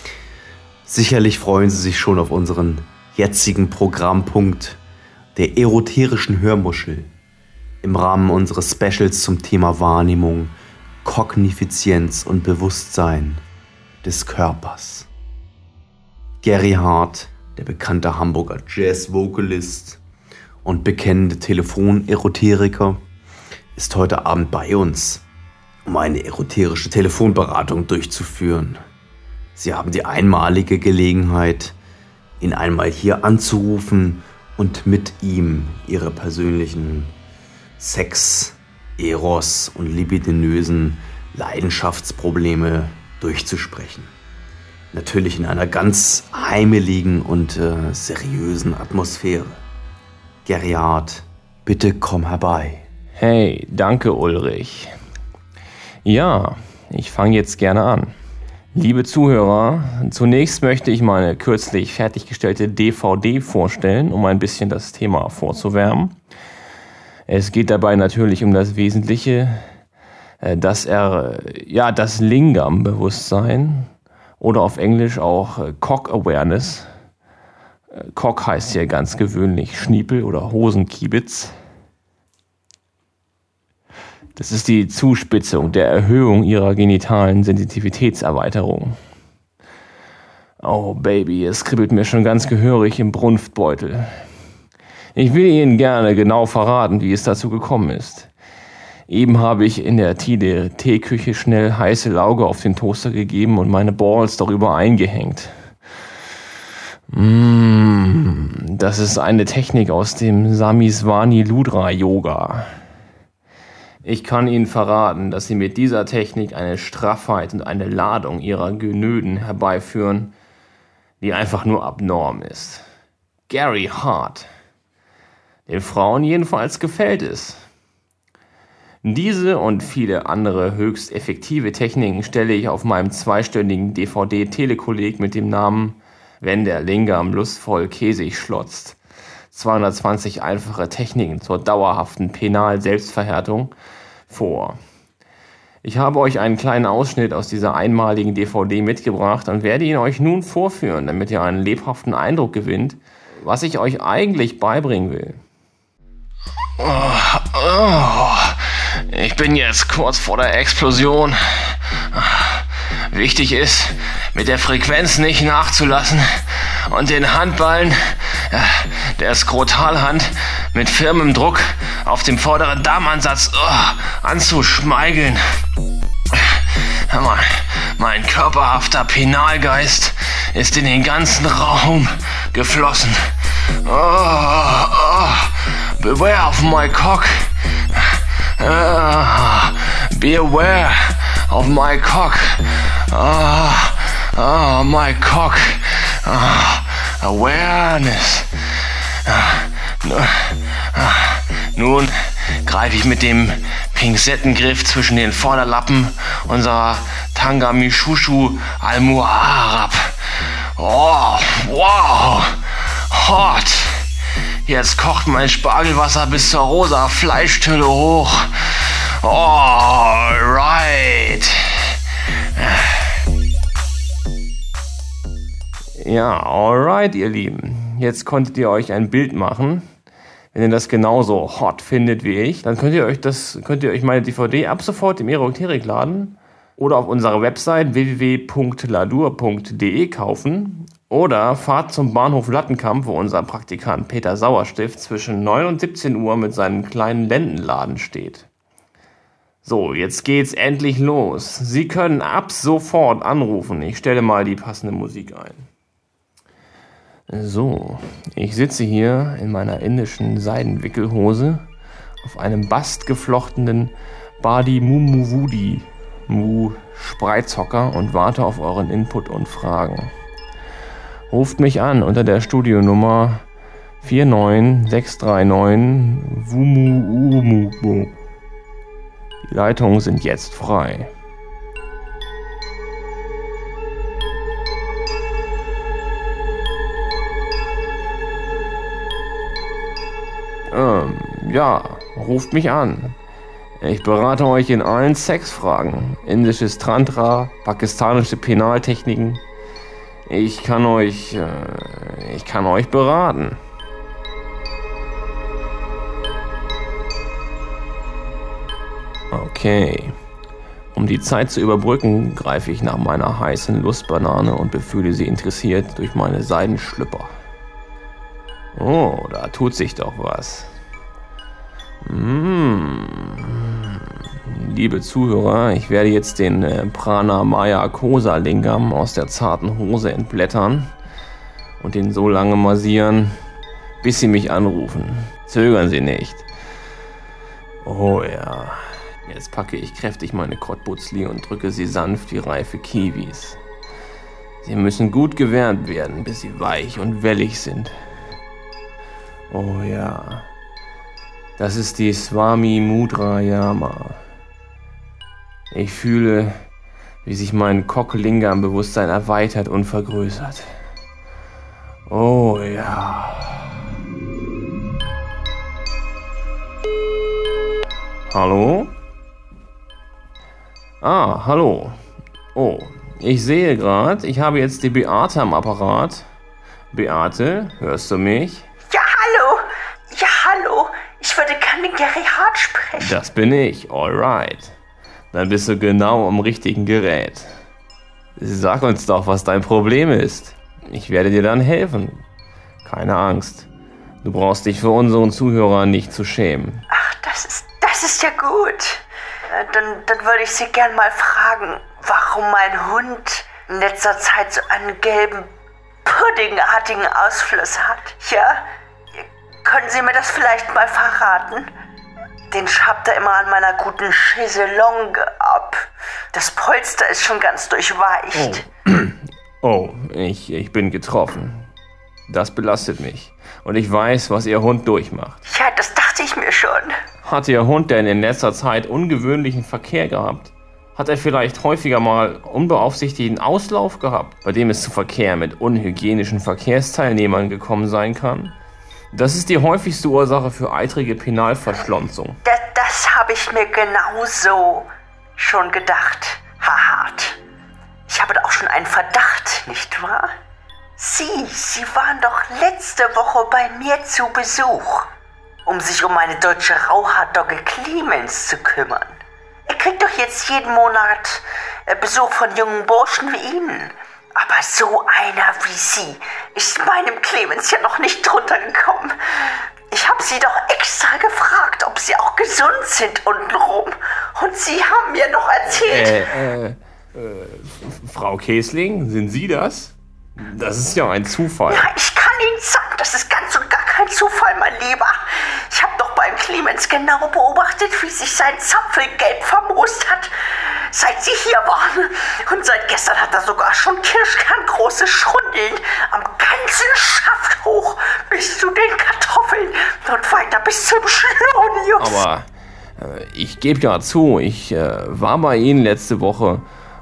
Sicherlich freuen Sie sich schon auf unseren jetzigen Programmpunkt der eroterischen Hörmuschel im Rahmen unseres Specials zum Thema Wahrnehmung, Kognifizienz und Bewusstsein des Körpers. Gary Hart, der bekannte Hamburger Jazz-Vocalist und bekennende Telefoneroteriker, ist heute Abend bei uns, um eine eroterische Telefonberatung durchzuführen. Sie haben die einmalige Gelegenheit, ihn einmal hier anzurufen und mit ihm ihre persönlichen Sex-, Eros- und libidinösen Leidenschaftsprobleme durchzusprechen. Natürlich in einer ganz heimeligen und äh, seriösen Atmosphäre. Gary Hart, bitte komm herbei. Hey, danke Ulrich. Ja, ich fange jetzt gerne an. Liebe Zuhörer, zunächst möchte ich meine kürzlich fertiggestellte D V D vorstellen, um ein bisschen das Thema vorzuwärmen. Es geht dabei natürlich um das Wesentliche, dass er, ja, das Lingam-Bewusstsein oder auf Englisch auch Cock-Awareness. Cock heißt hier ganz gewöhnlich Schniepel oder Hosenkiebitz. Das ist die Zuspitzung der Erhöhung ihrer genitalen Sensitivitätserweiterung. Oh Baby, es kribbelt mir schon ganz gehörig im Brunftbeutel. Ich will Ihnen gerne genau verraten, wie es dazu gekommen ist. Eben habe ich in der Tide-Teeküche schnell heiße Lauge auf den Toaster gegeben und meine Balls darüber eingehängt. Mmh, das ist eine Technik aus dem Samiswani Ludra Yoga. Ich kann Ihnen verraten, dass Sie mit dieser Technik eine Straffheit und eine Ladung Ihrer Genöden herbeiführen, die einfach nur abnorm ist. Gary Hart. Den Frauen jedenfalls gefällt es. Diese und viele andere höchst effektive Techniken stelle ich auf meinem zweistündigen D V D-Telekolleg mit dem Namen Wenn der Lingam lustvoll käsig schlotzt. zweihundertzwanzig einfache Techniken zur dauerhaften Penal-Selbstverhärtung vor. Ich habe euch einen kleinen Ausschnitt aus dieser einmaligen D V D mitgebracht und werde ihn euch nun vorführen, damit ihr einen lebhaften Eindruck gewinnt, was ich euch eigentlich beibringen will. Oh, oh, ich bin jetzt kurz vor der Explosion. Wichtig ist, mit der Frequenz nicht nachzulassen und den Handballen der Skrotalhand mit firmem Druck auf dem vorderen Darmansatz oh, anzuschmeigeln. Mein, mein körperhafter Penalgeist ist in den ganzen Raum geflossen. Oh, oh, beware of my cock. Uh, be aware of my cock. Oh, oh my cock. Oh, awareness. Nun greife ich mit dem Pinzettengriff zwischen den Vorderlappen unserer Tanga Mishushu Almohar ab. Oh, wow, hot. Jetzt kocht mein Spargelwasser bis zur rosa Fleischtülle hoch. Alright. Ja, alright, ihr Lieben. Jetzt konntet ihr euch ein Bild machen. Wenn ihr das genauso hot findet wie ich, dann könnt ihr euch das, könnt ihr euch meine D V D ab sofort im Eroterik laden oder auf unserer Website w w w punkt ladur punkt d e kaufen oder fahrt zum Bahnhof Lattenkamp, wo unser Praktikant Peter Sauerstift zwischen neun und siebzehn Uhr mit seinem kleinen Lendenladen steht. So, jetzt geht's endlich los. Sie können ab sofort anrufen. Ich stelle mal die passende Musik ein. So, ich sitze hier in meiner indischen Seidenwickelhose auf einem bastgeflochtenen Badi Mumuvudi Mu Spreizhocker und warte auf euren Input und Fragen. Ruft mich an unter der Studionummer vier neun sechs drei neun Wumuumubu. Die Leitungen sind jetzt frei. Ähm, ja, ruft mich an. Ich berate euch in allen Sexfragen. Indisches Tantra, pakistanische Penaltechniken. Ich kann euch, äh, ich kann euch beraten. Okay. Um die Zeit zu überbrücken, greife ich nach meiner heißen Lustbanane und befühle sie interessiert durch meine Seidenschlüpper. Oh, da tut sich doch was. Mmh. liebe Zuhörer, ich werde jetzt den äh, Pranamaya Kosa Lingam aus der zarten Hose entblättern und den so lange massieren, bis Sie mich anrufen. Zögern Sie nicht. Oh ja, jetzt packe ich kräftig meine Kottbutzli und drücke sie sanft wie reife Kiwis. Sie müssen gut gewärmt werden, bis sie weich und wellig sind. Oh ja, das ist die Swami Mudra Yama. Ich fühle, wie sich mein Cock-Lingam-Bewusstsein erweitert und vergrößert. Oh ja. Hallo? Ah, hallo. Oh, ich sehe gerade, ich habe jetzt die Beate am Apparat. Beate, hörst du mich? Ja, hallo. Ja, hallo. Ich würde gerne Gary Hart sprechen. Das bin ich, alright. Dann bist du genau am richtigen Gerät. Sag uns doch, was dein Problem ist. Ich werde dir dann helfen. Keine Angst. Du brauchst dich für unseren Zuhörer nicht zu schämen. Ach, das ist, das ist ja gut. Äh, Dann, dann würde ich Sie gern mal fragen, warum mein Hund in letzter Zeit so einen gelben, puddingartigen Ausfluss hat. Ja? Können Sie mir das vielleicht mal verraten? Den schabt er immer an meiner guten Chaiselongue ab. Das Polster ist schon ganz durchweicht. Oh, oh ich, ich bin getroffen. Das belastet mich. Und ich weiß, was Ihr Hund durchmacht. Ja, das dachte ich mir schon. Hat Ihr Hund denn in letzter Zeit ungewöhnlichen Verkehr gehabt? Hat er vielleicht häufiger mal unbeaufsichtigten Auslauf gehabt, bei dem es zu Verkehr mit unhygienischen Verkehrsteilnehmern gekommen sein kann? Das ist die häufigste Ursache für eitrige Penalverschlonzung. Das, das habe ich mir genauso schon gedacht, Herr Hart. Ich habe da auch schon einen Verdacht, nicht wahr? Sie, Sie waren doch letzte Woche bei mir zu Besuch, um sich um meine deutsche Rauhaardogge Clemens zu kümmern. Er kriegt doch jetzt jeden Monat äh, Besuch von jungen Burschen wie Ihnen. Aber so einer wie Sie ist meinem Clemens ja noch nicht drunter gekommen. Ich habe Sie doch extra gefragt, ob Sie auch gesund sind untenrum. Und Sie haben mir noch erzählt... Äh, äh, äh, Frau Käsling, sind Sie das? Das ist ja ein Zufall. Ja, ich kann Ihnen sagen, das ist ganz und gar kein Zufall, mein Lieber. Ich habe doch beim Clemens genau beobachtet, wie sich sein Zapfelgelb vermoost hat, seit Sie hier waren. Und seit gestern hat er sogar schon kirschkerngroße Schrundeln am ganzen Schaft hoch bis zu den Kartoffeln und weiter bis zum Schlonius. Aber äh, ich gebe ja zu, ich äh, war bei Ihnen letzte Woche...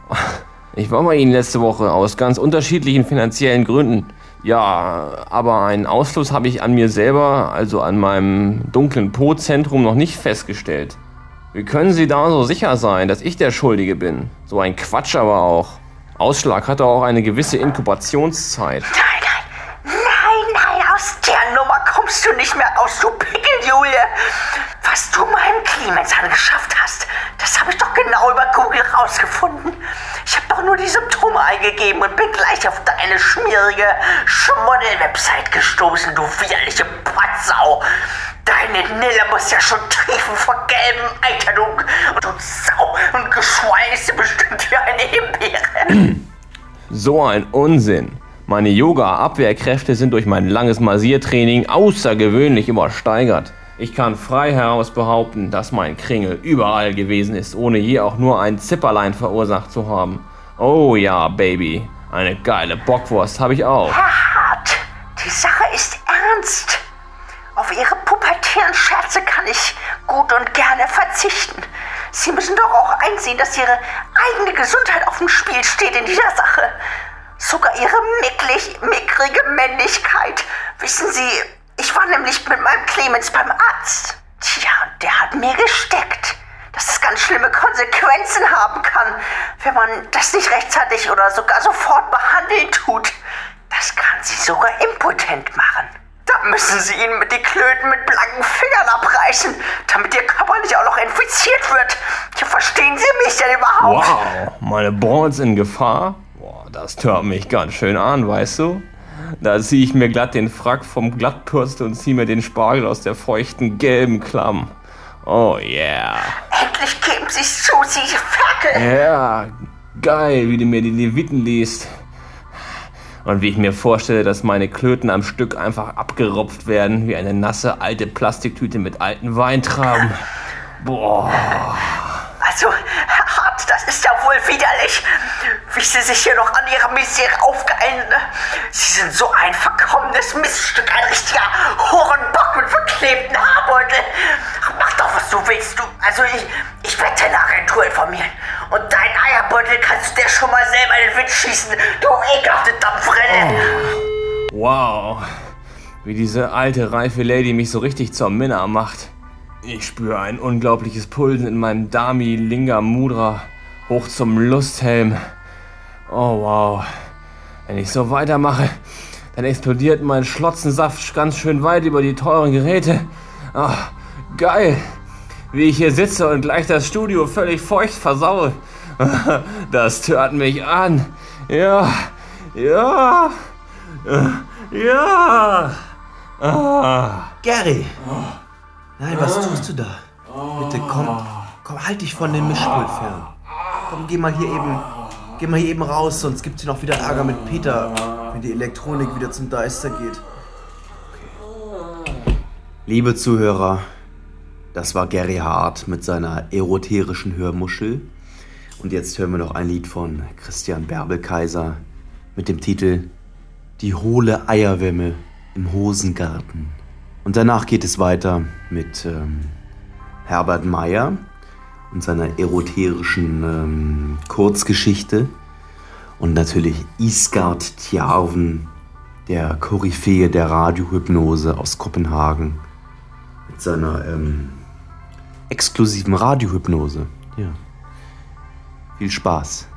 Ich war bei Ihnen letzte Woche aus ganz unterschiedlichen finanziellen Gründen. Ja, aber einen Ausfluss habe ich an mir selber, also an meinem dunklen Po-Zentrum, noch nicht festgestellt. Wie können Sie da so sicher sein, dass ich der Schuldige bin? So ein Quatsch aber auch. Ausschlag hatte auch eine gewisse Inkubationszeit. Nein, nein, nein, nein, aus der Nummer kommst du nicht mehr raus, du Pickeljulie. Was du meinem Clemens angeschafft hast, das habe ich doch genau über Google rausgefunden. Ich habe doch nur die Symptome eingegeben und bin gleich auf deine schmierige Schmuddel-Website gestoßen, du widerliche Patzsau. Deine Nille muss ja schon triefen vor gelbem Eiterdunk und du Sau und geschweißt du bestimmt wie eine Himbeere. So ein Unsinn. Meine Yoga-Abwehrkräfte sind durch mein langes Massiertraining außergewöhnlich übersteigert. Ich kann frei heraus behaupten, dass mein Kringel überall gewesen ist, ohne je auch nur ein Zipperlein verursacht zu haben. Oh ja, Baby, eine geile Bockwurst habe ich auch. Herr Hart, die Sache ist ernst. Auf Ihre pubertären Scherze kann ich gut und gerne verzichten. Sie müssen doch auch einsehen, dass Ihre eigene Gesundheit auf dem Spiel steht in dieser Sache. Sogar Ihre micklig, mickrige Männlichkeit. Wissen Sie, ich war nämlich mit meinem Clemens beim Arzt. Tja, der hat mir gesteckt, dass es ganz schlimme Konsequenzen haben kann, wenn man das nicht rechtzeitig oder sogar sofort behandeln tut. Das kann Sie sogar impotent machen. Da müssen Sie ihn mit die Klöten mit blanken Fingern abreißen, damit Ihr Körper nicht auch noch infiziert wird. Ja, verstehen Sie mich denn überhaupt? Wow, meine Balls in Gefahr? Boah, das tört mich ganz schön an, weißt du? Da ziehe ich mir glatt den Frack vom Glattbürste und ziehe mir den Spargel aus der feuchten gelben Klamm. Oh yeah. Endlich geben Sie's zu, Sie Ferkel! Ja, geil, wie du mir die Leviten liest. Und wie ich mir vorstelle, dass meine Klöten am Stück einfach abgerupft werden, wie eine nasse alte Plastiktüte mit alten Weintrauben. Boah. Also, Herr Hart, das ist ja wohl widerlich, wie Sie sich hier noch an Ihrer Misere aufgeilen. Ne? Sie sind so ein verkommenes Miststück, ein richtiger Hurenbock mit verklebten Haarbeutel. Mach doch, was du willst, du. Also, ich, ich werde deine Agentur informieren. Und deinen Eierbeutel kannst du dir schon mal selber in den Wind schießen, du ekelhafte Dampfrinne. Oh. Wow. Wie diese alte, reife Lady mich so richtig zur Minna macht. Ich spüre ein unglaubliches Pulsen in meinem Dami Linga Mudra hoch zum Lusthelm. Oh wow. Wenn ich so weitermache, dann explodiert mein Schlotzensaft ganz schön weit über die teuren Geräte. Ach, geil. Wie ich hier sitze und gleich das Studio völlig feucht versaue. Das tört mich an. Ja, ja, ja. Ah. Gary! Nein, was tust du da? Bitte, komm, komm, halt dich von dem Mischpult fern. Komm, geh mal hier eben, geh mal hier eben raus, sonst gibt's hier noch wieder Ärger mit Peter, wenn die Elektronik wieder zum Deister geht. Okay. Liebe Zuhörer, das war Gary Hart mit seiner eroterischen Hörmuschel. Und jetzt hören wir noch ein Lied von Christian Bärbel-Kaiser mit dem Titel Die hohle Eierwemme im Hosengarten. Und danach geht es weiter mit ähm, Herbert Meyer und seiner eroterischen ähm, Kurzgeschichte. Und natürlich Isgard Tjarven, der Koryphäe der Radiohypnose aus Kopenhagen. Mit seiner ähm, exklusiven Radiohypnose. Ja. Viel Spaß.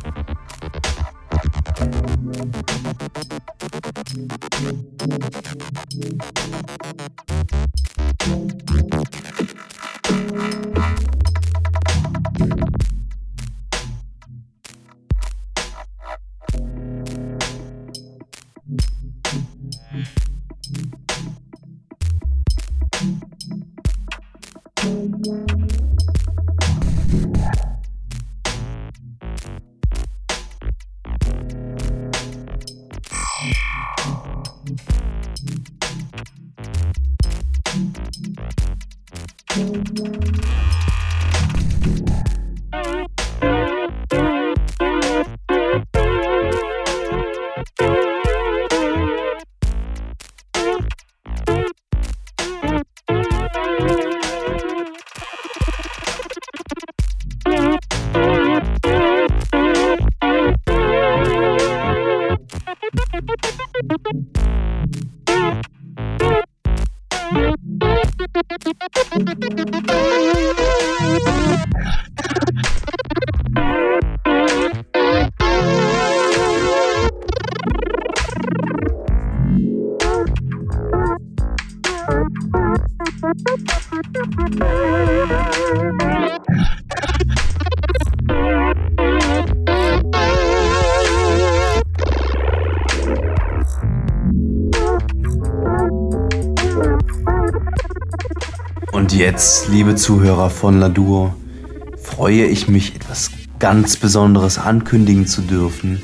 Und jetzt, liebe Zuhörer von Ladur, freue ich mich, etwas ganz Besonderes ankündigen zu dürfen.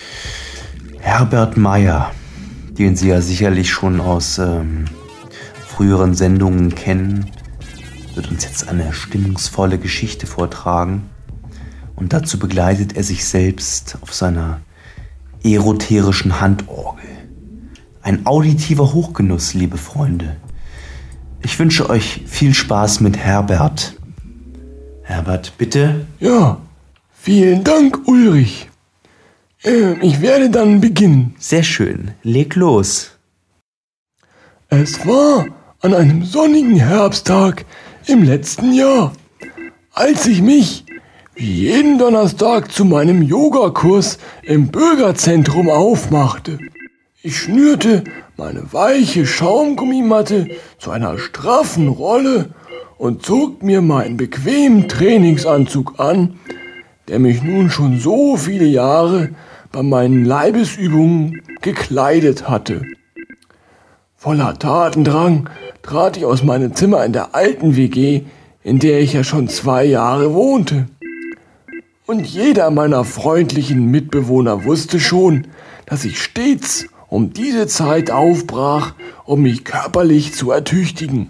Herbert Meyer, den Sie ja sicherlich schon aus ähm, früheren Sendungen kennen, wird uns jetzt eine stimmungsvolle Geschichte vortragen. Und dazu begleitet er sich selbst auf seiner eroterischen Handorgel. Ein auditiver Hochgenuss, liebe Freunde. Ich wünsche euch viel Spaß mit Herbert. Herbert, bitte? Ja, vielen Dank, Ulrich. Äh, ich werde dann beginnen. Sehr schön, leg los. Es war an einem sonnigen Herbsttag im letzten Jahr, als ich mich wie jeden Donnerstag zu meinem Yogakurs im Bürgerzentrum aufmachte. Ich schnürte meine weiche Schaumgummimatte zu einer straffen Rolle und zog mir meinen bequemen Trainingsanzug an, der mich nun schon so viele Jahre bei meinen Leibesübungen gekleidet hatte. Voller Tatendrang trat ich aus meinem Zimmer in der alten W G in der ich ja schon zwei Jahre wohnte. Und jeder meiner freundlichen Mitbewohner wusste schon, dass ich stets um diese Zeit aufbrach, um mich körperlich zu ertüchtigen.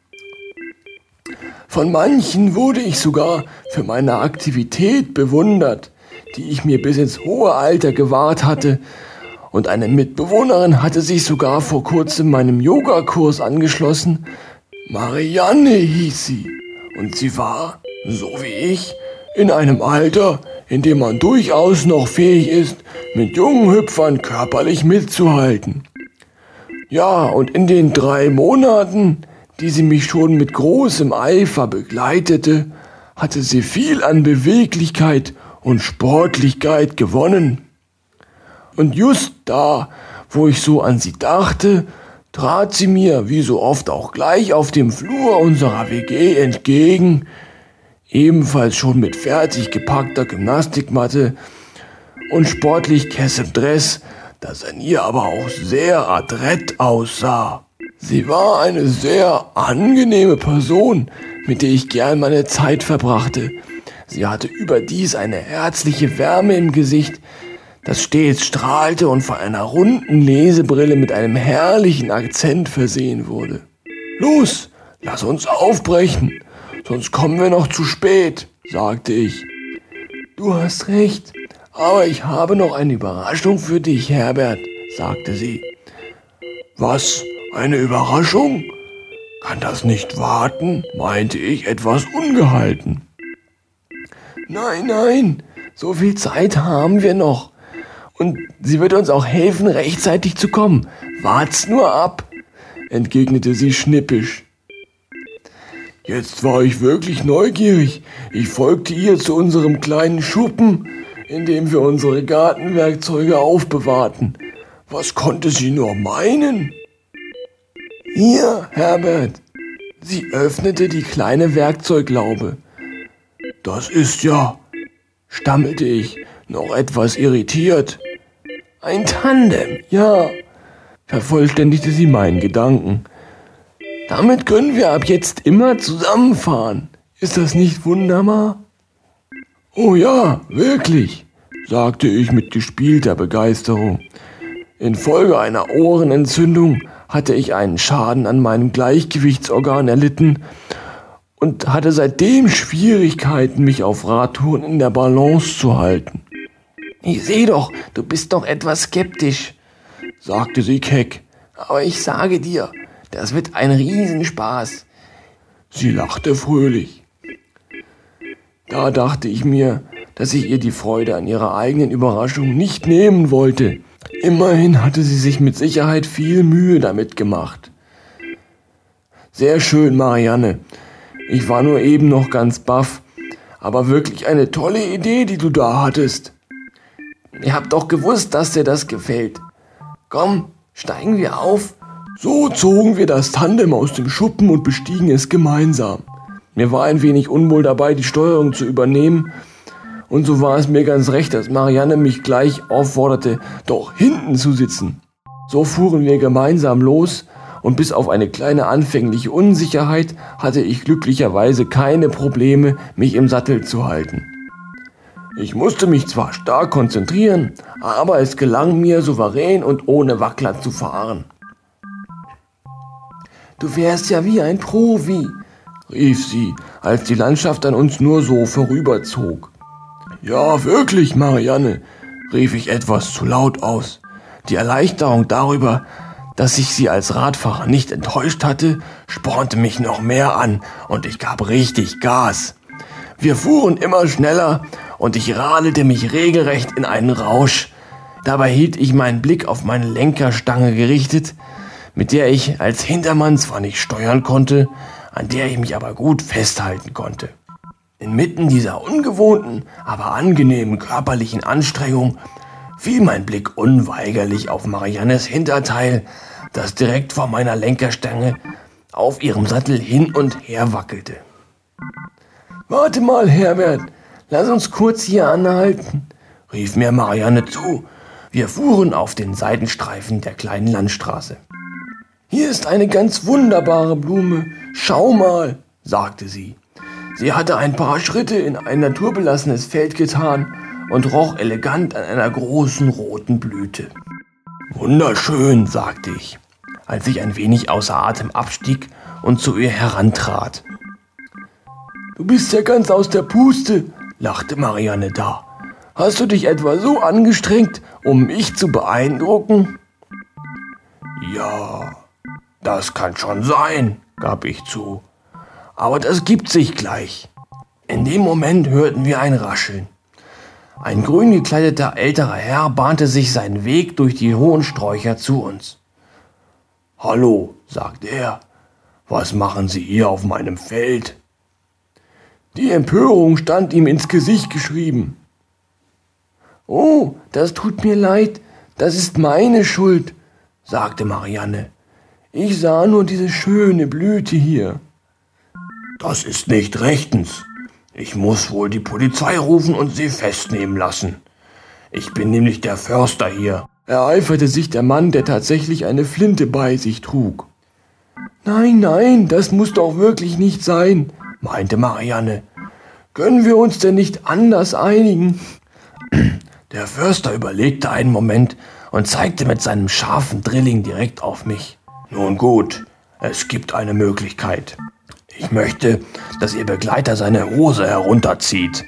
Von manchen wurde ich sogar für meine Aktivität bewundert, die ich mir bis ins hohe Alter gewahrt hatte, und eine Mitbewohnerin hatte sich sogar vor kurzem meinem Yogakurs angeschlossen. Marianne hieß sie, und sie war, so wie ich, in einem Alter, in dem man durchaus noch fähig ist, mit jungen Hüpfern körperlich mitzuhalten. Ja, und in den drei Monaten, die sie mich schon mit großem Eifer begleitete, hatte sie viel an Beweglichkeit und Sportlichkeit gewonnen. Und just da, wo ich so an sie dachte, trat sie mir, wie so oft auch gleich auf dem Flur unserer W G entgegen, ebenfalls schon mit fertig gepackter Gymnastikmatte und sportlich kessem Dress, das an ihr aber auch sehr adrett aussah. Sie war eine sehr angenehme Person, mit der ich gern meine Zeit verbrachte. Sie hatte überdies eine herzliche Wärme im Gesicht, das stets strahlte und von einer runden Lesebrille mit einem herrlichen Akzent versehen wurde. »Los, lass uns aufbrechen, sonst kommen wir noch zu spät«, sagte ich. »Du hast recht, aber ich habe noch eine Überraschung für dich, Herbert«, sagte sie. »Was, eine Überraschung? Kann das nicht warten?«, meinte ich etwas ungehalten. »Nein, nein, so viel Zeit haben wir noch. Und sie wird uns auch helfen, rechtzeitig zu kommen. Wart's nur ab«, entgegnete sie schnippisch. Jetzt war ich wirklich neugierig. Ich folgte ihr zu unserem kleinen Schuppen, in dem wir unsere Gartenwerkzeuge aufbewahrten. Was konnte sie nur meinen? »Hier, Herbert«, sie öffnete die kleine Werkzeuglaube. »Das ist ja«, stammelte ich, noch etwas irritiert. »Ein Tandem, ja«, vervollständigte sie meinen Gedanken. »Damit können wir ab jetzt immer zusammenfahren. Ist das nicht wunderbar?« »Oh ja, wirklich«, sagte ich mit gespielter Begeisterung. Infolge einer Ohrenentzündung hatte ich einen Schaden an meinem Gleichgewichtsorgan erlitten und hatte seitdem Schwierigkeiten, mich auf Radtouren in der Balance zu halten. »Ich sehe doch, du bist doch etwas skeptisch«, sagte sie keck. »Aber ich sage dir, das wird ein Riesenspaß.« Sie lachte fröhlich. Da dachte ich mir, dass ich ihr die Freude an ihrer eigenen Überraschung nicht nehmen wollte. Immerhin hatte sie sich mit Sicherheit viel Mühe damit gemacht. »Sehr schön, Marianne. Ich war nur eben noch ganz baff, aber wirklich eine tolle Idee, die du da hattest. Ihr habt doch gewusst, dass dir das gefällt. Komm, steigen wir auf.« So zogen wir das Tandem aus dem Schuppen und bestiegen es gemeinsam. Mir war ein wenig unwohl dabei, die Steuerung zu übernehmen, und so war es mir ganz recht, dass Marianne mich gleich aufforderte, doch hinten zu sitzen. So fuhren wir gemeinsam los, und bis auf eine kleine anfängliche Unsicherheit hatte ich glücklicherweise keine Probleme, mich im Sattel zu halten. Ich musste mich zwar stark konzentrieren, aber es gelang mir, souverän und ohne Wackler zu fahren. »Du fährst ja wie ein Profi«, rief sie, als die Landschaft an uns nur so vorüberzog. »Ja, wirklich, Marianne«, rief ich etwas zu laut aus. Die Erleichterung darüber, dass ich sie als Radfahrer nicht enttäuscht hatte, spornte mich noch mehr an und ich gab richtig Gas. Wir fuhren immer schneller und ich radelte mich regelrecht in einen Rausch. Dabei hielt ich meinen Blick auf meine Lenkerstange gerichtet, mit der ich als Hintermann zwar nicht steuern konnte, an der ich mich aber gut festhalten konnte. Inmitten dieser ungewohnten, aber angenehmen körperlichen Anstrengung fiel mein Blick unweigerlich auf Mariannes Hinterteil, das direkt vor meiner Lenkerstange auf ihrem Sattel hin und her wackelte. »Warte mal, Herbert, lass uns kurz hier anhalten«, rief mir Marianne zu. Wir fuhren auf den Seitenstreifen der kleinen Landstraße. »Hier ist eine ganz wunderbare Blume. Schau mal«, sagte sie. Sie hatte ein paar Schritte in ein naturbelassenes Feld getan und roch elegant an einer großen roten Blüte. »Wunderschön«, sagte ich, als ich ein wenig außer Atem abstieg und zu ihr herantrat. »Du bist ja ganz aus der Puste«, lachte Marianne da. »Hast du dich etwa so angestrengt, um mich zu beeindrucken?« »Ja, das kann schon sein«, gab ich zu. »Aber das gibt sich gleich.« In dem Moment hörten wir ein Rascheln. Ein grün gekleideter älterer Herr bahnte sich seinen Weg durch die hohen Sträucher zu uns. »Hallo«, sagte er, »was machen Sie hier auf meinem Feld?« Die Empörung stand ihm ins Gesicht geschrieben. »Oh, das tut mir leid, das ist meine Schuld«, sagte Marianne. »Ich sah nur diese schöne Blüte hier.« »Das ist nicht rechtens. Ich muss wohl die Polizei rufen und sie festnehmen lassen. Ich bin nämlich der Förster hier«, ereiferte sich der Mann, der tatsächlich eine Flinte bei sich trug. »Nein, nein, das muss doch wirklich nicht sein«, meinte Marianne. »Können wir uns denn nicht anders einigen?« Der Förster überlegte einen Moment und zeigte mit seinem scharfen Drilling direkt auf mich. »Nun gut, es gibt eine Möglichkeit. Ich möchte, dass Ihr Begleiter seine Hose herunterzieht.«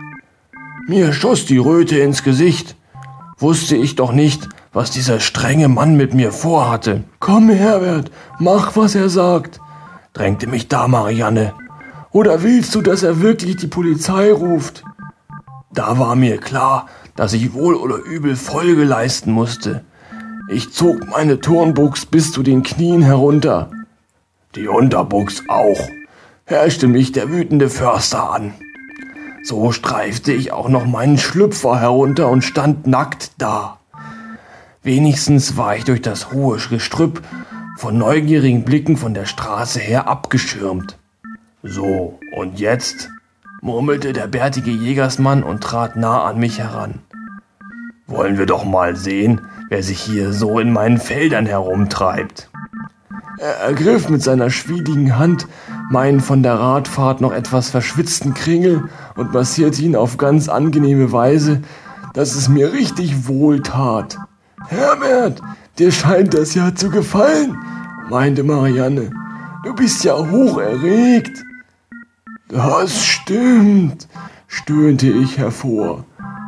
Mir schoss die Röte ins Gesicht. Wusste ich doch nicht, was dieser strenge Mann mit mir vorhatte. »Komm, Herbert, mach, was er sagt«, drängte mich da Marianne. »Oder willst du, dass er wirklich die Polizei ruft?« Da war mir klar, dass ich wohl oder übel Folge leisten musste. Ich zog meine Turnbuchs bis zu den Knien herunter. Die Unterbuchs auch, herrschte mich der wütende Förster an. So streifte ich auch noch meinen Schlüpfer herunter und stand nackt da. Wenigstens war ich durch das hohe Gestrüpp von neugierigen Blicken von der Straße her abgeschirmt. »So, und jetzt?«, murmelte der bärtige Jägersmann und trat nah an mich heran. »Wollen wir doch mal sehen, wer sich hier so in meinen Feldern herumtreibt.« Er ergriff mit seiner schwieligen Hand meinen von der Radfahrt noch etwas verschwitzten Kringel und massierte ihn auf ganz angenehme Weise, dass es mir richtig wohl tat. »Herbert, dir scheint das ja zu gefallen«, meinte Marianne. »Du bist ja hoch erregt.« »Das stimmt«, stöhnte ich hervor.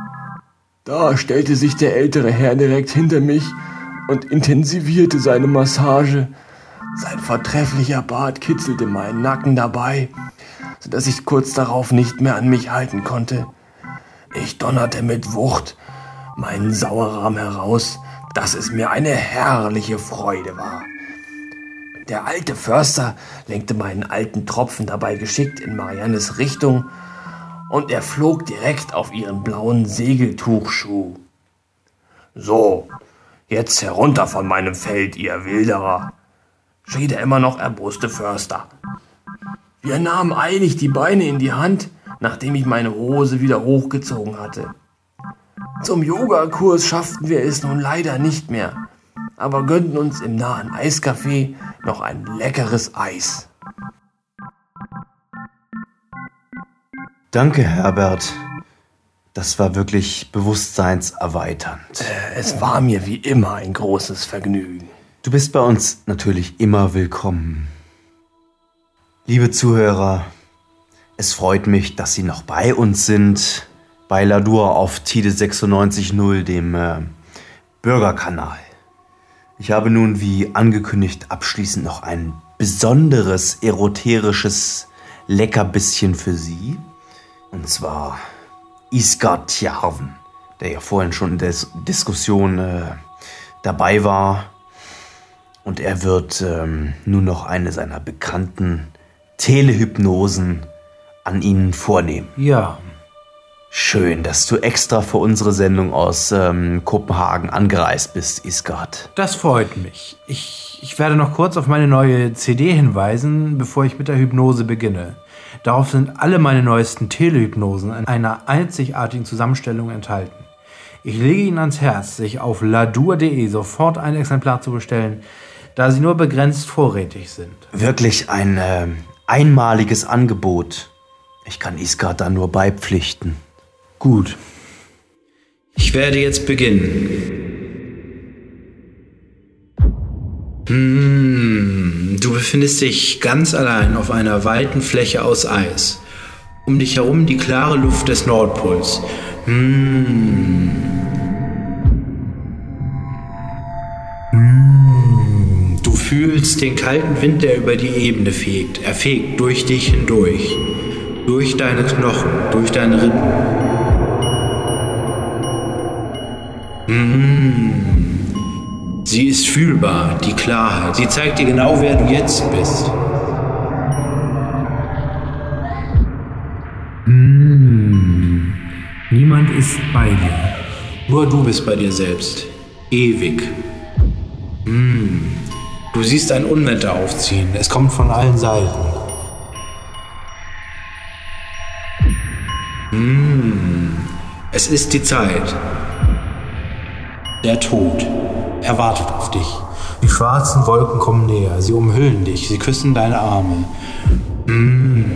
Da stellte sich der ältere Herr direkt hinter mich und intensivierte seine Massage. Sein vortrefflicher Bart kitzelte meinen Nacken dabei, sodass ich kurz darauf nicht mehr an mich halten konnte. Ich donnerte mit Wucht meinen Sauerrahm heraus, dass es mir eine herrliche Freude war. Der alte Förster lenkte meinen alten Tropfen dabei geschickt in Mariannes Richtung und er flog direkt auf ihren blauen Segeltuchschuh. »So, jetzt herunter von meinem Feld, ihr Wilderer«, schrie der immer noch erboste Förster. Wir nahmen eilig die Beine in die Hand, nachdem ich meine Hose wieder hochgezogen hatte. Zum Yogakurs schafften wir es nun leider nicht mehr, aber gönnten uns im nahen Eiscafé noch ein leckeres Eis. Danke, Herbert. Das war wirklich bewusstseinserweiternd. Äh, es war mir wie immer ein großes Vergnügen. Du bist bei uns natürlich immer willkommen. Liebe Zuhörer, es freut mich, dass Sie noch bei uns sind, bei Ladur auf Tide sechsundneunzig Komma null, dem äh, Bürgerkanal. Ich habe nun, wie angekündigt, abschließend noch ein besonderes, eroterisches Leckerbisschen für Sie. Und zwar Isgard Tjarven, der ja vorhin schon in der Diskussion äh, dabei war. Und er wird ähm, nun noch eine seiner bekannten Telehypnosen an Ihnen vornehmen. Ja. Schön, dass du extra für unsere Sendung aus ähm, Kopenhagen angereist bist, Isgard. Das freut mich. Ich, ich werde noch kurz auf meine neue C D hinweisen, bevor ich mit der Hypnose beginne. Darauf sind alle meine neuesten Telehypnosen in einer einzigartigen Zusammenstellung enthalten. Ich lege Ihnen ans Herz, sich auf ladur punkt de sofort ein Exemplar zu bestellen, da sie nur begrenzt vorrätig sind. Wirklich ein äh, einmaliges Angebot. Ich kann Isgard da nur beipflichten. Gut. Ich werde jetzt beginnen. Hm, du befindest dich ganz allein auf einer weiten Fläche aus Eis. Um dich herum die klare Luft des Nordpols. Hm. Hm. Du fühlst den kalten Wind, der über die Ebene fegt. Er fegt durch dich hindurch. Durch deine Knochen, durch deine Rippen. Hm. Sie ist fühlbar, die Klarheit. Sie zeigt dir genau, wer du jetzt bist. Hm. Niemand ist bei dir. Nur du bist bei dir selbst. Ewig. Hm. Du siehst ein Unwetter aufziehen. Es kommt von allen Seiten. Hm. Es ist die Zeit. Der Tod. Er wartet auf dich. Die schwarzen Wolken kommen näher. Sie umhüllen dich. Sie küssen deine Arme. Hm.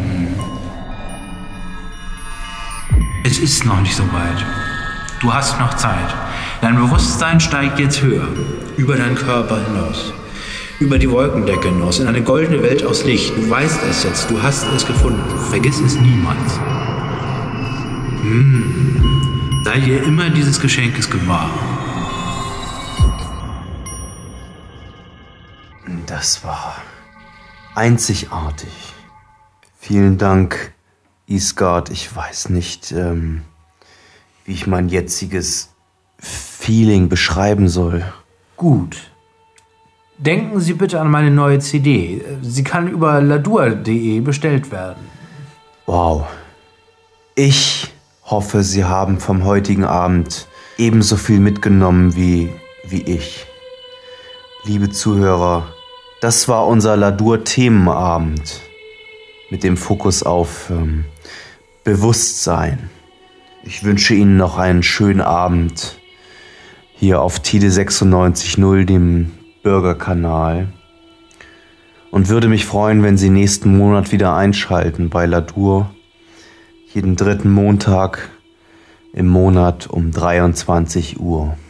Es ist noch nicht so weit. Du hast noch Zeit. Dein Bewusstsein steigt jetzt höher. Über deinen Körper hinaus. Über die Wolkendecke hinaus. In eine goldene Welt aus Licht. Du weißt es jetzt. Du hast es gefunden. Vergiss es niemals. Hm. Sei dir immer dieses Geschenkes gewahr. Das war einzigartig. Vielen Dank, Isgard. Ich weiß nicht, ähm, wie ich mein jetziges Feeling beschreiben soll. Gut. Denken Sie bitte an meine neue C D. Sie kann über ladur punkt de bestellt werden. Wow. Ich hoffe, Sie haben vom heutigen Abend ebenso viel mitgenommen wie, wie ich. Liebe Zuhörer, das war unser Ladur-Themenabend mit dem Fokus auf ähm, Bewusstsein. Ich wünsche Ihnen noch einen schönen Abend hier auf Tide sechsundneunzig Komma null, dem Bürgerkanal. Und würde mich freuen, wenn Sie nächsten Monat wieder einschalten bei Ladur. Jeden dritten Montag im Monat um dreiundzwanzig Uhr.